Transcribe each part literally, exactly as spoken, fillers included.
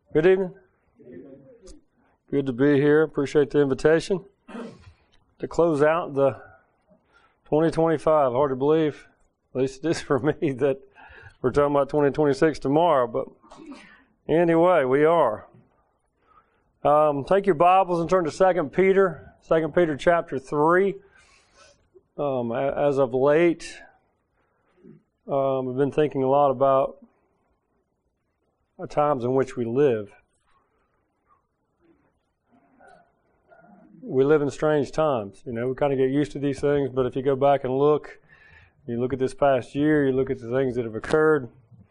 Good evening. Good to be here. Appreciate the invitation to close out the twenty twenty-five. Hard to believe, at least it is for me, that we're talking about twenty twenty-six tomorrow. But anyway, we are. Um, take your Bibles and turn to Second Peter, Second Peter chapter three. Um, as of late, um, I've been thinking a lot about the times in which we live. We live in strange times. You know, we kind of get used to these things, but if you go back and look, you look at this past year, you look at the things that have occurred,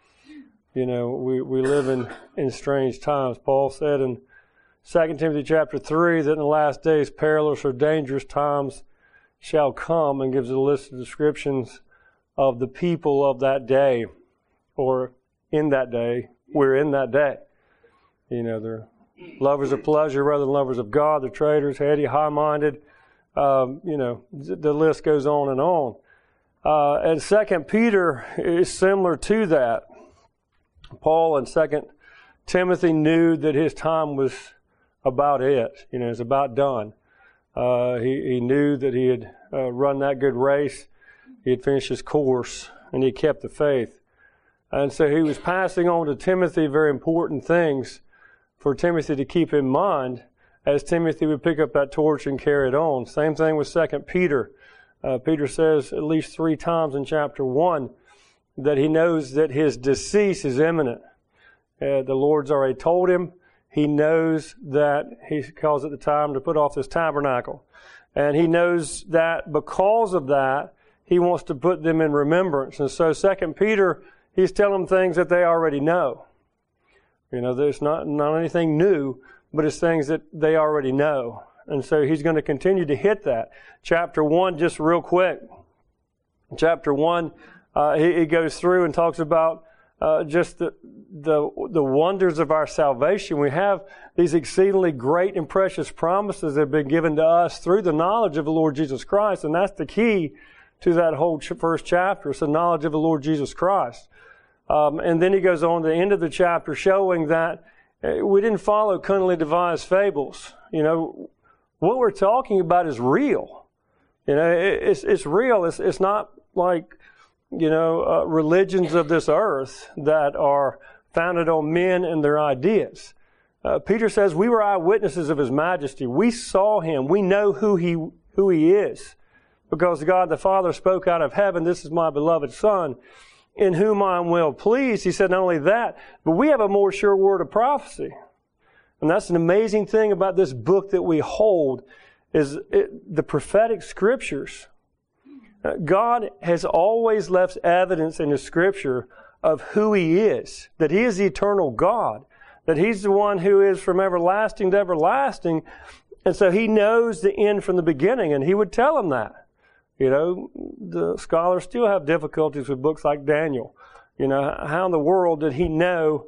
you know, we, we live in, in strange times. Paul said in Second Timothy chapter three that in the last days perilous or dangerous times shall come, and gives a list of descriptions of the people of that day, or in that day. We're in that day. You know, they're lovers of pleasure rather than lovers of God. They're traitors, heady, high-minded. Um, you know, the list goes on and on. Uh, and Second Peter is similar to that. Paul in Second Timothy knew that his time was about it. You know, it's about done. Uh, he, he knew that he had uh, run that good race. He had finished his course, and he kept the faith. And so he was passing on to Timothy very important things for Timothy to keep in mind as Timothy would pick up that torch and carry it on. Same thing with Second Peter. Uh, Peter says at least three times in chapter one that he knows that his decease is imminent. Uh, the Lord's already told him. He knows that, he calls it the time to put off this tabernacle. And he knows that because of that, he wants to put them in remembrance. And so Second Peter, he's telling them things that they already know. You know, there's not, not anything new, but it's things that they already know. And so he's going to continue to hit that. Chapter one, just real quick. Chapter one, uh, he, he goes through and talks about uh, just the, the, the wonders of our salvation. We have these exceedingly great and precious promises that have been given to us through the knowledge of the Lord Jesus Christ. And that's the key to that whole ch- first chapter. It's the knowledge of the Lord Jesus Christ. Um, and then he goes on to the end of the chapter showing that we didn't follow cunningly devised fables. You know, what we're talking about is real. You know, it, it's, it's real. It's, it's not like, you know, uh, religions of this earth that are founded on men and their ideas. Uh, Peter says we were eyewitnesses of His majesty. We saw Him. We know who He, who He is. Because God the Father spoke out of heaven, "This is my beloved Son, in whom I am well pleased." He said not only that, but we have a more sure word of prophecy. And that's an amazing thing about this book that we hold, is it, the prophetic scriptures. God has always left evidence in the scripture of who He is, that He is the eternal God, that He's the one who is from everlasting to everlasting. And so He knows the end from the beginning, and He would tell them that. You know, the scholars still have difficulties with books like Daniel. You know, how in the world did he know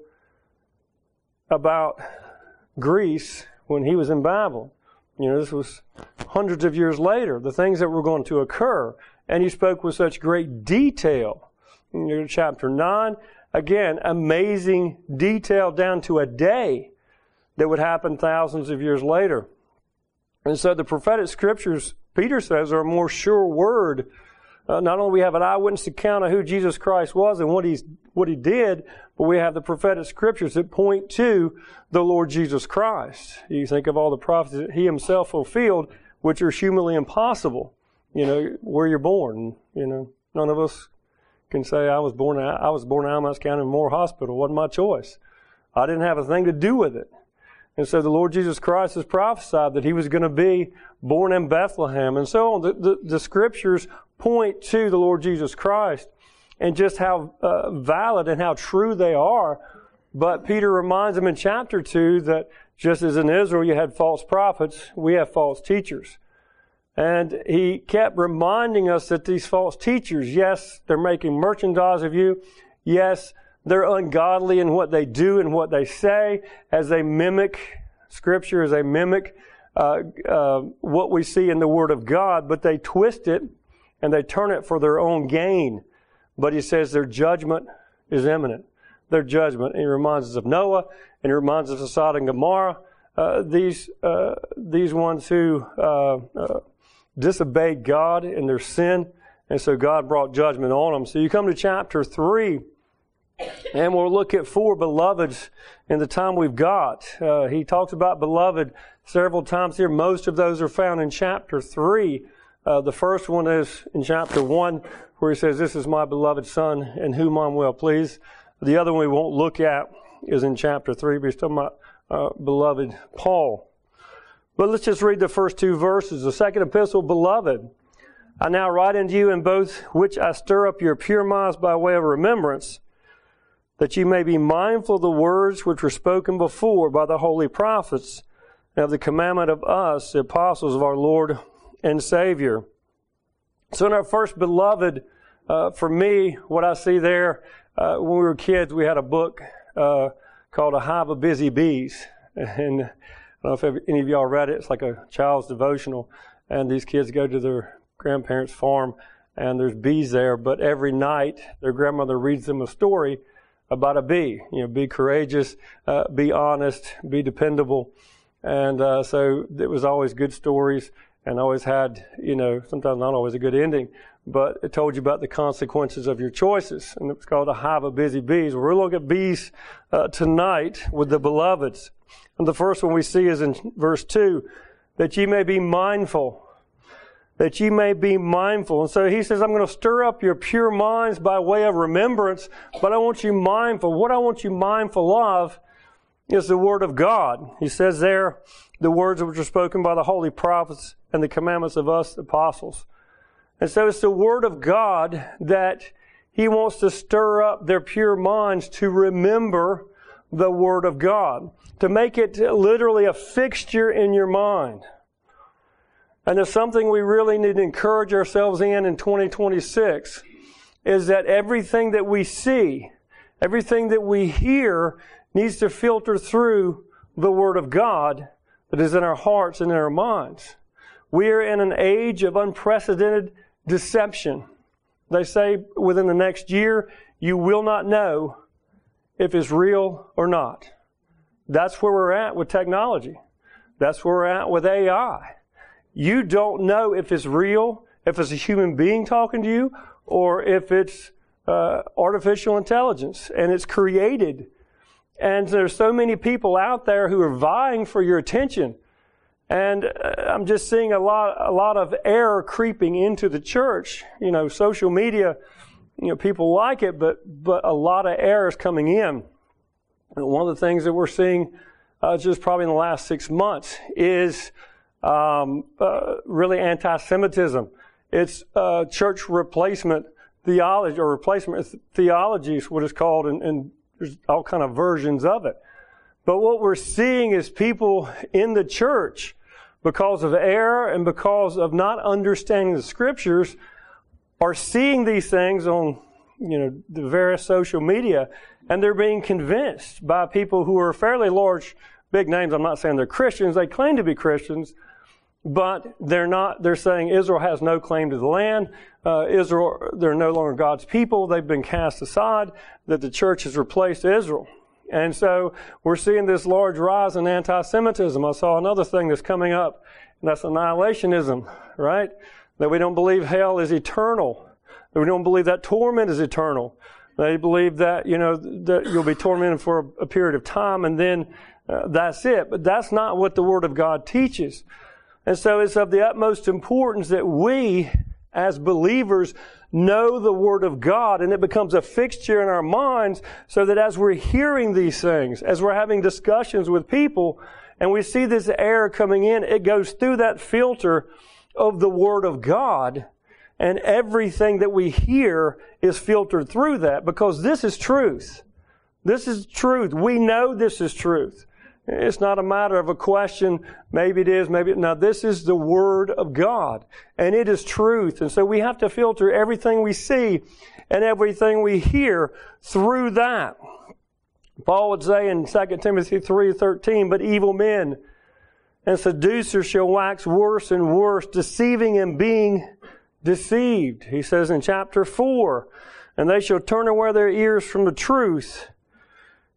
about Greece when he was in Babylon? You know, this was hundreds of years later, the things that were going to occur. And he spoke with such great detail. You know, chapter nine, again, amazing detail down to a day that would happen thousands of years later. And so the prophetic scriptures, Peter says, are a more sure word. Uh, not only we have an eyewitness account of who Jesus Christ was and what he's what He did, but we have the prophetic scriptures that point to the Lord Jesus Christ. You think of all the prophecies that He Himself fulfilled, which are humanly impossible. You know, where you're born. You know, none of us can say I was born. I was born in Alamance County Memorial Hospital. It wasn't my choice. I didn't have a thing to do with it. And so the Lord Jesus Christ has prophesied that He was going to be born in Bethlehem and so on. The, the, the scriptures point to the Lord Jesus Christ and just how uh, valid and how true they are. But Peter reminds them in chapter two that just as in Israel you had false prophets, we have false teachers. And he kept reminding us that these false teachers, yes, they're making merchandise of you. Yes, they're ungodly in what they do and what they say as they mimic Scripture, as they mimic uh, uh, what we see in the Word of God, but they twist it and they turn it for their own gain. But he says their judgment is imminent. their judgment. And he reminds us of Noah, and he reminds us of Sodom and Gomorrah. Uh, these uh, these ones who uh, uh, disobeyed God in their sin, and so God brought judgment on them. So you come to chapter three, and we'll look at four beloveds in the time we've got. Uh, he talks about beloved several times here. Most of those are found in chapter three. Uh, the first one is in chapter one, where he says, "This is my beloved Son, in whom I'm well pleased." The other one we won't look at is in chapter three, but he's talking about uh, beloved Paul. But let's just read the first two verses. The second epistle, "Beloved, I now write unto you in both which I stir up your pure minds by way of remembrance, that ye may be mindful of the words which were spoken before by the holy prophets, and of the commandment of us, the apostles of our Lord and Savior." So in our first beloved, uh, for me, what I see there, uh, when we were kids, we had a book uh, called A Hive of Busy Bees. And I don't know if any of y'all read it. It's like a child's devotional. And these kids go to their grandparents' farm, and there's bees there. But every night, their grandmother reads them a story about a bee. You know, be courageous, uh, be honest, be dependable. And uh, so it was always good stories, and always had, you know, sometimes not always a good ending, but it told you about the consequences of your choices. And it was called A Hive of Busy Bees. We're looking at bees uh, tonight with the beloveds. And the first one we see is in verse two, that ye may be mindful. That ye may be mindful. And so he says, I'm going to stir up your pure minds by way of remembrance, but I want you mindful. What I want you mindful of is the Word of God. He says there, the words which were spoken by the holy prophets and the commandments of us, the apostles. And so it's the Word of God that he wants to stir up their pure minds to remember the Word of God, to make it literally a fixture in your mind. And it's something we really need to encourage ourselves in in twenty twenty-six, is that everything that we see, everything that we hear needs to filter through the Word of God that is in our hearts and in our minds. We are in an age of unprecedented deception. They say within the next year, you will not know if it's real or not. That's where we're at with technology. That's where we're at with A I. You don't know if it's real, if it's a human being talking to you, or if it's uh, artificial intelligence, and it's created. And there's so many people out there who are vying for your attention. And I'm just seeing a lot, a lot of error creeping into the church. You know, social media, you know, people like it, but, but a lot of error is coming in. And one of the things that we're seeing, uh, just probably in the last six months is, um, uh, really anti-Semitism. It's, uh, church replacement theology, or replacement theology is what it's called, and, and there's all kind of versions of it. But what we're seeing is people in the church, because of error and because of not understanding the Scriptures, are seeing these things on, you know, the various social media, and they're being convinced by people who are fairly large, big names. I'm not saying they're Christians. They claim to be Christians, but they're not. They're saying Israel has no claim to the land. Uh, Israel, they're no longer God's people. They've been cast aside, that the church has replaced Israel. And so we're seeing this large rise in anti-Semitism. I saw another thing that's coming up, and that's annihilationism, right? That we don't believe hell is eternal. That we don't believe that torment is eternal. They believe that, you know, that you'll be tormented for a period of time, and then uh, that's it. But that's not what the Word of God teaches. And so it's of the utmost importance that we, as believers, know the Word of God, and it becomes a fixture in our minds, so that as we're hearing these things, as we're having discussions with people, and we see this error coming in, it goes through that filter of the Word of God, and everything that we hear is filtered through that, because this is truth. This is truth. We know this is truth. It's not a matter of a question, maybe it is, maybe it, no, this is the Word of God, and it is truth. And so we have to filter everything we see and everything we hear through that. Paul would say in Second Timothy three thirteen, but evil men and seducers shall wax worse and worse, deceiving and being deceived. He says in chapter four, and they shall turn away their ears from the truth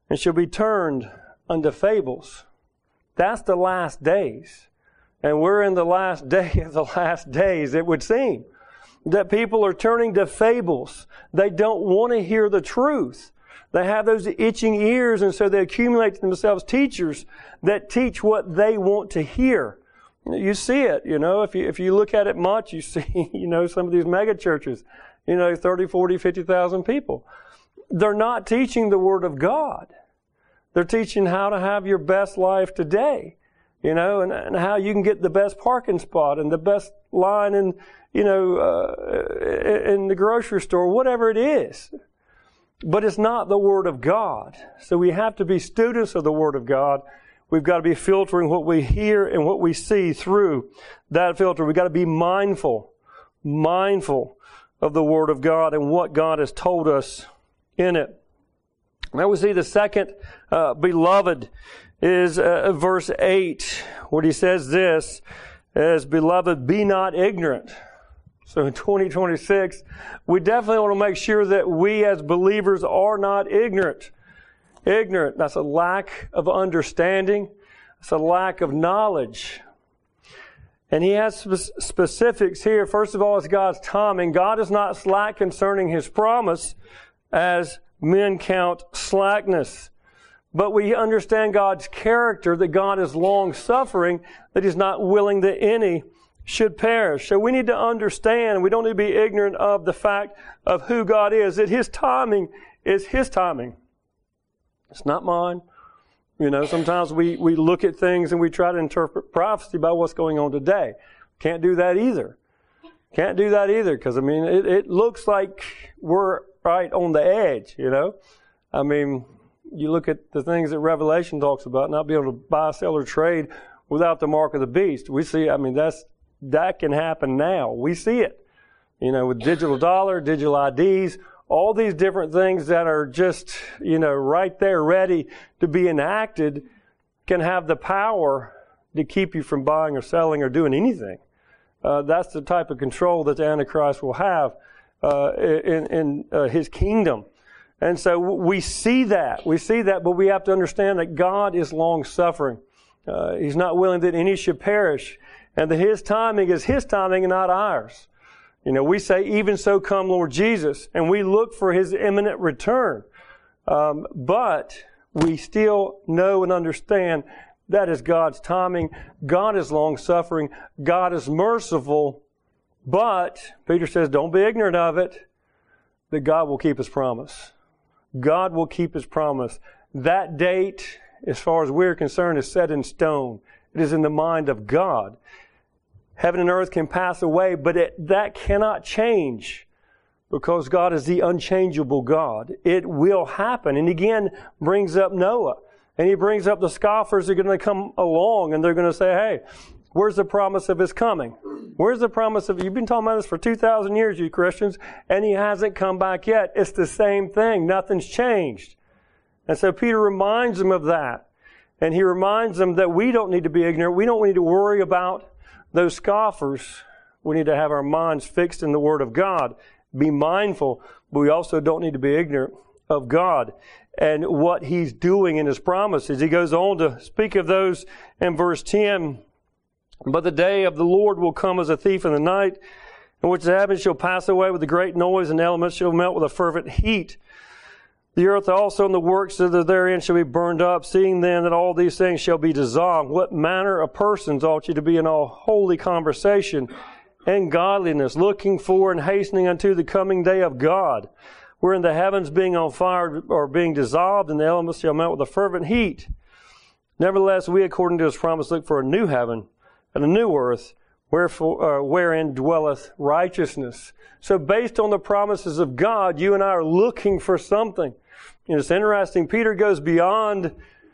and shall be turned unto fables. That's the last days. And we're in the last day of the last days, it would seem. That people are turning to fables. They don't want to hear the truth. They have those itching ears, and so they accumulate to themselves teachers that teach what they want to hear. You see it, you know, if you, if you look at it much, you see, you know, some of these mega churches, you know, thirty, forty, fifty thousand people. They're not teaching the Word of God. They're teaching how to have your best life today, you know, and, and how you can get the best parking spot and the best line in, you know, uh, in the grocery store, whatever it is. But it's not the Word of God. So we have to be students of the Word of God. We've got to be filtering what we hear and what we see through that filter. We've got to be mindful, mindful of the Word of God and what God has told us in it. Now we see the second uh, beloved is uh, verse eight, where he says this, as beloved, be not ignorant. So in twenty twenty-six, we definitely want to make sure that we as believers are not ignorant. Ignorant, that's a lack of understanding. It's a lack of knowledge. And he has spe- specifics here. First of all, it's God's timing. God is not slack concerning His promise, as men count slackness. But we understand God's character, that God is long-suffering, that He's not willing that any should perish. So we need to understand, we don't need to be ignorant of the fact of who God is, that His timing is His timing. It's not mine. You know, sometimes we, we look at things and we try to interpret prophecy by what's going on today. Can't do that either. Can't do that either, because, I mean, it, it looks like we're right on the edge, you know. I mean, you look at the things that Revelation talks about, not being able to buy, sell, or trade without the mark of the beast. We see, I mean, that's that can happen now. We see it, you know, with digital dollar, digital I Ds, all these different things that are just, you know, right there ready to be enacted can have the power to keep you from buying or selling or doing anything. Uh, that's the type of control that the Antichrist will have uh, in, in uh, his kingdom. And so we see that. We see that, but we have to understand that God is long-suffering. Uh, he's not willing that any should perish, and that His timing is His timing and not ours. You know, we say, even so come Lord Jesus, and we look for His imminent return. Um, but we still know and understand that is God's timing. God is long-suffering. God is merciful. But, Peter says, don't be ignorant of it, that God will keep His promise. God will keep His promise. That date, as far as we're concerned, is set in stone. It is in the mind of God. Heaven and earth can pass away, but it, that cannot change, because God is the unchangeable God. It will happen. And again, brings up Noah. And he brings up the scoffers that are going to come along, and they're going to say, hey, where's the promise of His coming? Where's the promise of, you've been talking about this for two thousand years, you Christians, and He hasn't come back yet. It's the same thing. Nothing's changed. And so Peter reminds them of that. And he reminds them that we don't need to be ignorant. We don't need to worry about those scoffers. We need to have our minds fixed in the Word of God. Be mindful, but we also don't need to be ignorant of God and what He's doing in His promises. He goes on to speak of those in verse ten. But the day of the Lord will come as a thief in the night, in which the heavens shall pass away with a great noise, and the elements shall melt with a fervent heat. The earth also and the works that are therein shall be burned up. Seeing then that all these things shall be dissolved, what manner of persons ought you to be in all holy conversation and godliness, looking for and hastening unto the coming day of God, wherein the heavens being on fire are being dissolved, and the elements shall melt with a fervent heat? Nevertheless, we, according to His promise, look for a new heaven and a new earth, wherefore, uh, wherein dwelleth righteousness. So based on the promises of God, you and I are looking for something. You know, it's interesting. Peter goes beyond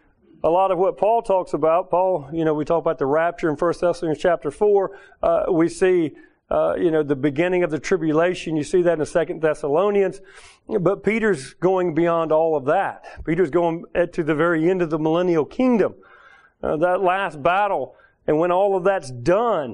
a lot of what Paul talks about. Paul, you know, we talk about the rapture in First Thessalonians chapter four. Uh, we see, uh, you know, the beginning of the tribulation. You see that in Second Thessalonians. But Peter's going beyond all of that. Peter's going to the very end of the millennial kingdom. Uh, that last battle. And when all of that's done,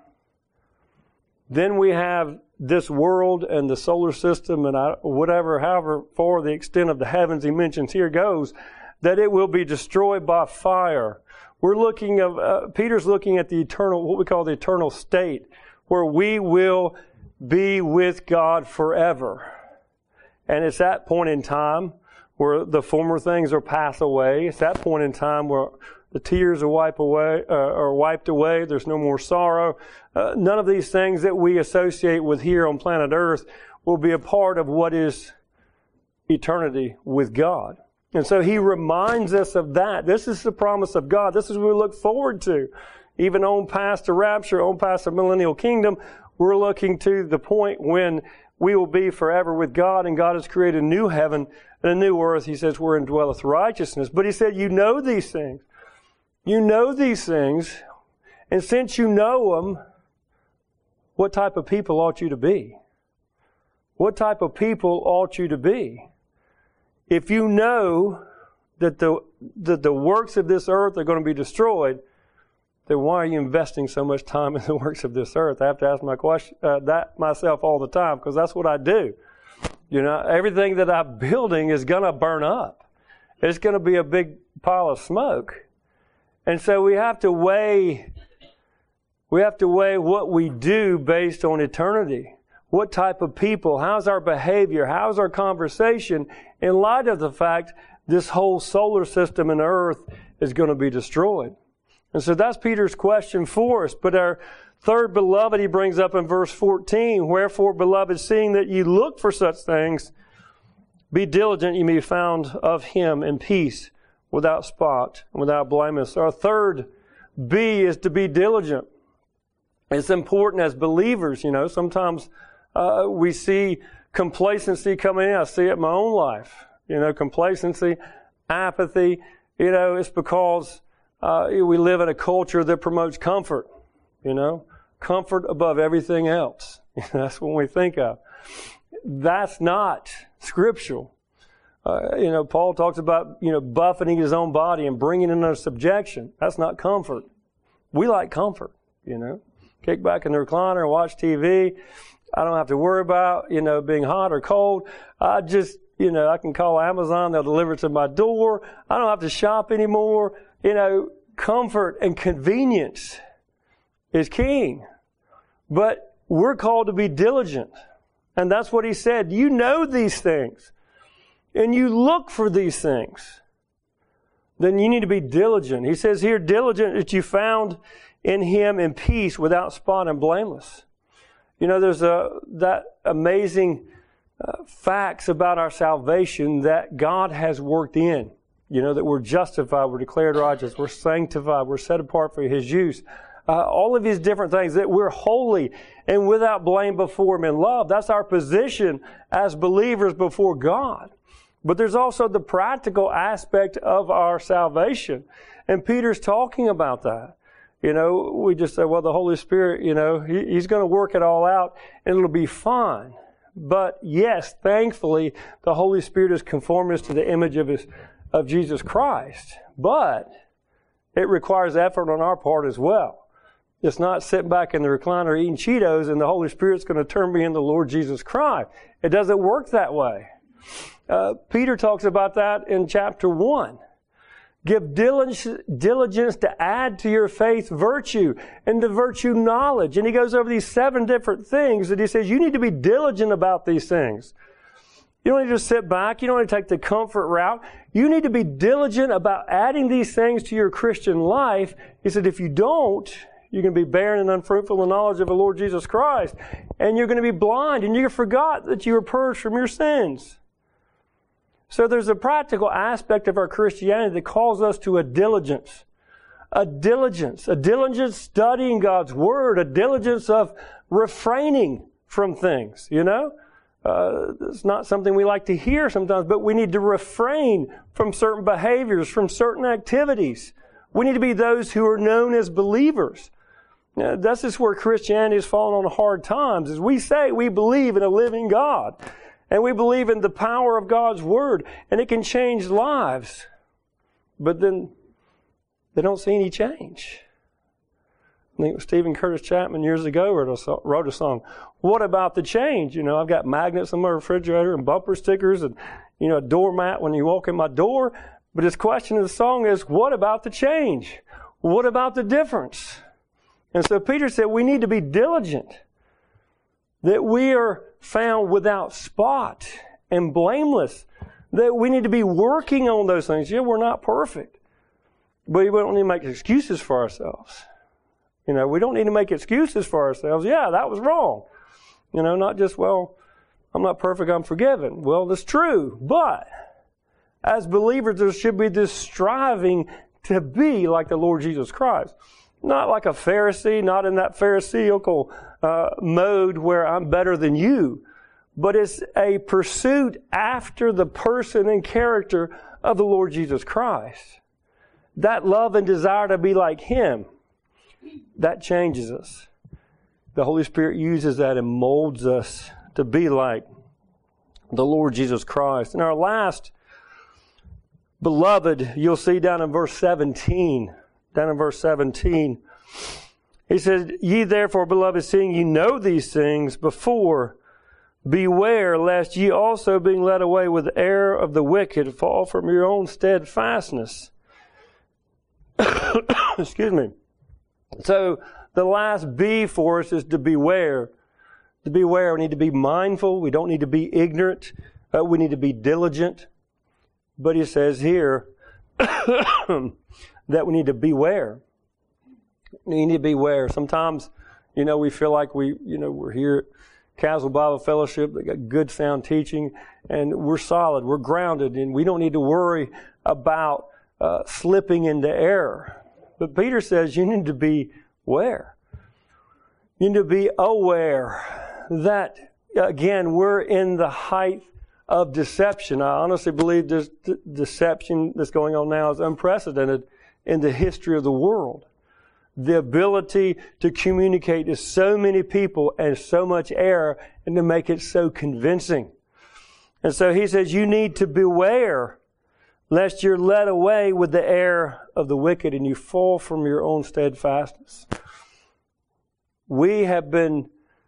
then we have this world and the solar system and I, whatever, however far the extent of the heavens he mentions here goes, that it will be destroyed by fire. We're looking at, uh, Peter's looking at the eternal, what we call the eternal state, where we will be with God forever. And it's that point in time where the former things are passed away. It's that point in time where the tears are wiped away, uh, are wiped away. There's no more sorrow. Uh, none of these things that we associate with here on planet Earth will be a part of what is eternity with God. And so he reminds us of that. This is the promise of God. This is what we look forward to. Even on past the rapture, on past the millennial kingdom, we're looking to the point when we will be forever with God, and God has created a new heaven and a new earth. He says, wherein dwelleth righteousness. But he said, you know these things. You know these things. And since you know them, what type of people ought you to be? What type of people ought you to be? If you know that the, that the works of this earth are going to be destroyed, then why are you investing so much time in the works of this earth? I have to ask my question, uh, that myself all the time, because that's what I do. You know, everything that I'm building is going to burn up. It's going to be a big pile of smoke. And so we have to weigh, we have to weigh what we do based on eternity. What type of people? How's our behavior? How's our conversation? In light of the fact this whole solar system and earth is going to be destroyed. And so that's Peter's question for us. But our third beloved he brings up in verse fourteen. Wherefore, beloved, seeing that ye look for such things, be diligent ye may be found of him in peace, without spot, and without blameless. Our third B is to be diligent. It's important as believers, you know. Sometimes uh, we see complacency coming in. I see it in my own life. You know, complacency, apathy. You know, it's because uh, we live in a culture that promotes comfort. You know, comfort above everything else. That's what we think of. That's not scriptural. Uh, you know, Paul talks about, you know, buffeting his own body and bringing it under subjection. That's not comfort. We like comfort, you know. Kick back in the recliner and watch T V. I don't have to worry about, you know, being hot or cold. I just, you know, I can call Amazon. They'll deliver it to my door. I don't have to shop anymore. You know, comfort and convenience is king. But we're called to be diligent. And that's what he said. You know these things. And you look for these things. Then you need to be diligent. He says here, diligent that you found in him in peace, without spot and blameless. You know, there's a, that amazing uh, facts about our salvation that God has worked in. You know, that we're justified, we're declared righteous, we're sanctified, we're set apart for his use. Uh, all of these different things, that we're holy and without blame before him in love. That's our position as believers before God. But there's also the practical aspect of our salvation. And Peter's talking about that. You know, we just say, well, the Holy Spirit, you know, he, he's going to work it all out and it'll be fine. But yes, thankfully, the Holy Spirit is conforming us to the image of his, of Jesus Christ. But it requires effort on our part as well. It's not sitting back in the recliner eating Cheetos and the Holy Spirit's going to turn me into the Lord Jesus Christ. It doesn't work that way. Uh, Peter talks about that in chapter one. Give diligence, diligence to add to your faith virtue, and to virtue knowledge. And he goes over these seven different things that he says you need to be diligent about these things. You don't need to just sit back. You don't need to take the comfort route. You need to be diligent about adding these things to your Christian life. He said if you don't, you're going to be barren and unfruitful in the knowledge of the Lord Jesus Christ. And you're going to be blind, and you forgot that you were purged from your sins. So there's a practical aspect of our Christianity that calls us to a diligence. A diligence. A diligence studying God's Word. A diligence of refraining from things, you know. Uh, it's not something we like to hear sometimes, but we need to refrain from certain behaviors, from certain activities. We need to be those who are known as believers. Now, that's just where Christianity has fallen on hard times, is we say we believe in a living God. And we believe in the power of God's Word, and it can change lives. But then they don't see any change. I think it was Stephen Curtis Chapman years ago wrote a song, "What about the change?" You know, I've got magnets on my refrigerator and bumper stickers and, you know, a doormat when you walk in my door. But his question in the song is, what about the change? What about the difference? And so Peter said we need to be diligent, that we are found without spot and blameless, that we need to be working on those things. Yeah, we're not perfect, but we don't need to make excuses for ourselves. You know, we don't need to make excuses for ourselves. Yeah, that was wrong. You know, not just, well, I'm not perfect, I'm forgiven. Well, that's true, but as believers, there should be this striving to be like the Lord Jesus Christ. Not like a Pharisee, not in that Pharisaical uh, mode where I'm better than you, but it's a pursuit after the person and character of the Lord Jesus Christ. That love and desire to be like Him, that changes us. The Holy Spirit uses that and molds us to be like the Lord Jesus Christ. And our last, beloved, you'll see down in verse seventeen. Down in verse seventeen, he says, ye therefore, beloved, seeing ye know these things before, beware lest ye also, being led away with the error of the wicked, fall from your own steadfastness. Excuse me. So the last B for us is to beware. To beware, we need to be mindful. We don't need to be ignorant. Uh, we need to be diligent. But he says here that we need to beware. We need to beware. Sometimes, you know, we feel like we, you know, we're here at Castle Bible Fellowship. They got good sound teaching, and we're solid. We're grounded, and we don't need to worry about uh, slipping into error. But Peter says you need to be aware. You need to be aware that, again, we're in the height of deception. I honestly believe this d- deception that's going on now is unprecedented in the history of the world. The ability to communicate to so many people and so much error and to make it so convincing. And so he says you need to beware lest you're led away with the error of the wicked and you fall from your own steadfastness. We have been,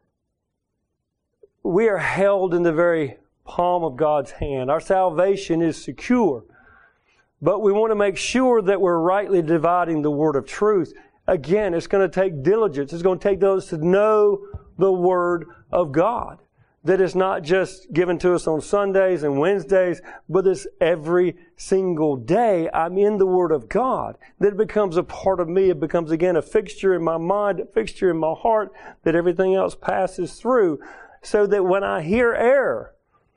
we are held in the very palm of God's hand. Our salvation is secure. But we want to make sure that we're rightly dividing the word of truth. Again, it's going to take diligence. It's going to take those to know the Word of God. That it's not just given to us on Sundays and Wednesdays, but it's every single day I'm in the Word of God. That it becomes a part of me. It becomes, again, a fixture in my mind, a fixture in my heart, that everything else passes through. So that when I hear error,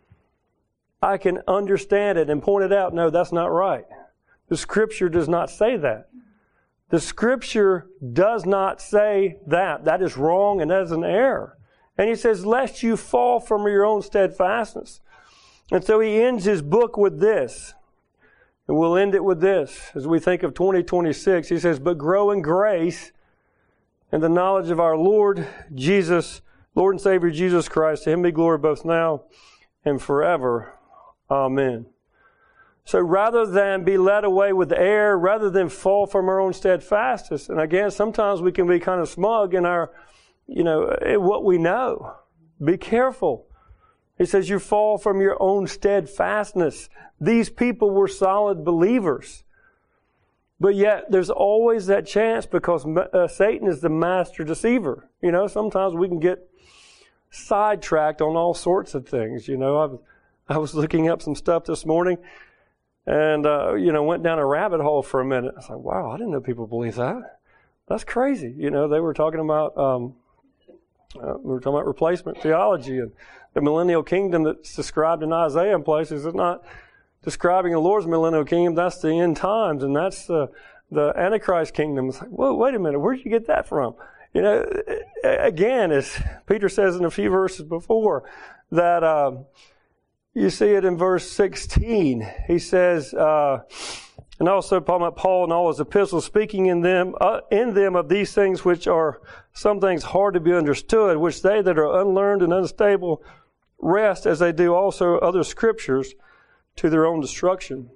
I can understand it and point it out. No, that's not right. The Scripture does not say that. The Scripture does not say that. That is wrong and that is an error. And he says, lest you fall from your own steadfastness. And so he ends his book with this. And we'll end it with this. As we think of twenty twenty-six, he says, but grow in grace and the knowledge of our Lord Jesus, Lord and Savior Jesus Christ. To Him be glory both now and forever. Amen. So rather than be led away with error, rather than fall from our own steadfastness, and again, sometimes we can be kind of smug in our, you know, in what we know. Be careful. He says you fall from your own steadfastness. These people were solid believers. But yet there's always that chance because uh, Satan is the master deceiver. You know, sometimes we can get sidetracked on all sorts of things. You know, I was, I was looking up some stuff this morning. And, uh, you know, went down a rabbit hole for a minute. I was like, wow, I didn't know people believe that. That's crazy. You know, they were talking about, um, uh, we were talking about replacement theology and the millennial kingdom that's described in Isaiah in places. It's not describing the Lord's millennial kingdom. That's the end times. And that's the, the Antichrist kingdom. It's like, whoa, wait a minute. Where did you get that from? You know, again, as Peter says in a few verses before, that, um, you see it in verse sixteen. He says, uh, and also Paul in all his epistles, speaking in them, uh, in them of these things which are some things hard to be understood, which they that are unlearned and unstable rest as they do also other scriptures to their own destruction.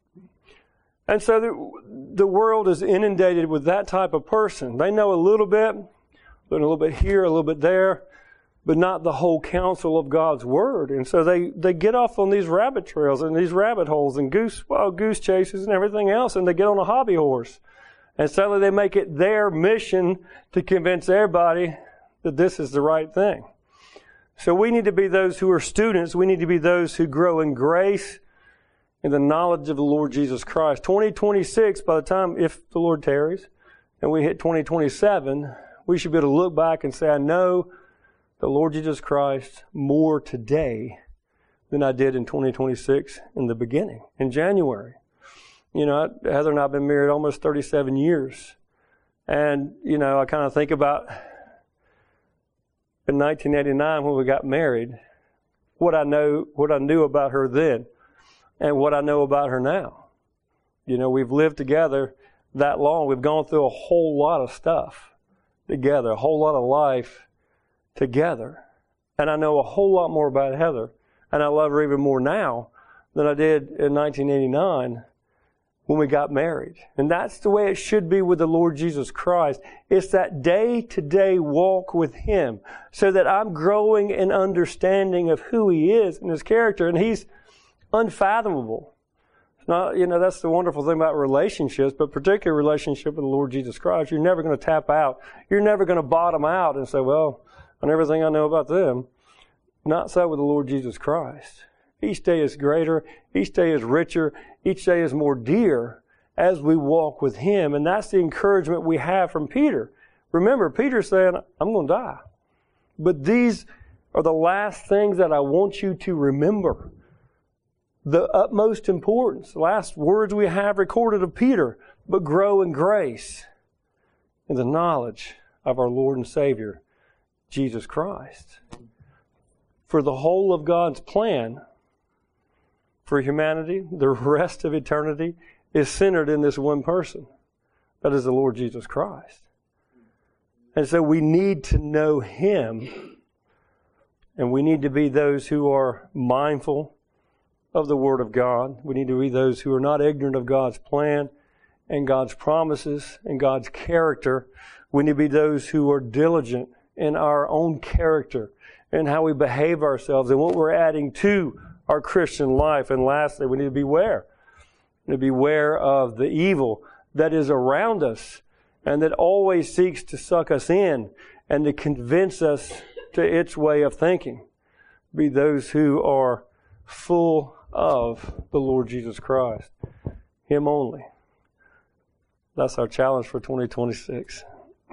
And so the, the world is inundated with that type of person. They know a little bit, but a little bit here, a little bit there. but not the whole counsel of God's Word. And so they, they get off on these rabbit trails and these rabbit holes and goose, wild goose chases and everything else, and they get on a hobby horse. And suddenly they make it their mission to convince everybody that this is the right thing. So we need to be those who are students. We need to be those who grow in grace and the knowledge of the Lord Jesus Christ. twenty twenty-six, by the time, if the Lord tarries, and we hit twenty twenty-seven, we should be able to look back and say, I know the Lord Jesus Christ more today than I did in twenty twenty-six in the beginning, in January. You know, Heather and I have been married almost thirty-seven years. And, you know, I kind of think about in nineteen eighty-nine when we got married, what I know, what I knew about her then and what I know about her now. You know, we've lived together that long. We've gone through a whole lot of stuff together, a whole lot of life together. And I know a whole lot more about Heather. And I love her even more now than I did in nineteen eighty-nine when we got married. And that's the way it should be with the Lord Jesus Christ. It's that day-to-day walk with Him so that I'm growing in understanding of who He is and His character. And He's unfathomable. It's not, you know, that's the wonderful thing about relationships, but particularly relationship with the Lord Jesus Christ. You're never going to tap out. You're never going to bottom out and say, well, on everything I know about them. Not so with the Lord Jesus Christ. Each day is greater. Each day is richer. Each day is more dear as we walk with Him. And that's the encouragement we have from Peter. Remember, Peter's saying, I'm going to die. But these are the last things that I want you to remember. The utmost importance. The last words we have recorded of Peter. But grow in grace in the knowledge of our Lord and Savior, Jesus Christ. For the whole of God's plan for humanity, the rest of eternity, is centered in this one person. That is the Lord Jesus Christ. And so we need to know Him. And we need to be those who are mindful of the Word of God. We need to be those who are not ignorant of God's plan and God's promises and God's character. We need to be those who are diligent in our own character and how we behave ourselves and what we're adding to our Christian life. And lastly, we need to beware. We need to beware of the evil that is around us and that always seeks to suck us in and to convince us to its way of thinking. Be those who are full of the Lord Jesus Christ. Him only. That's our challenge for twenty twenty-six.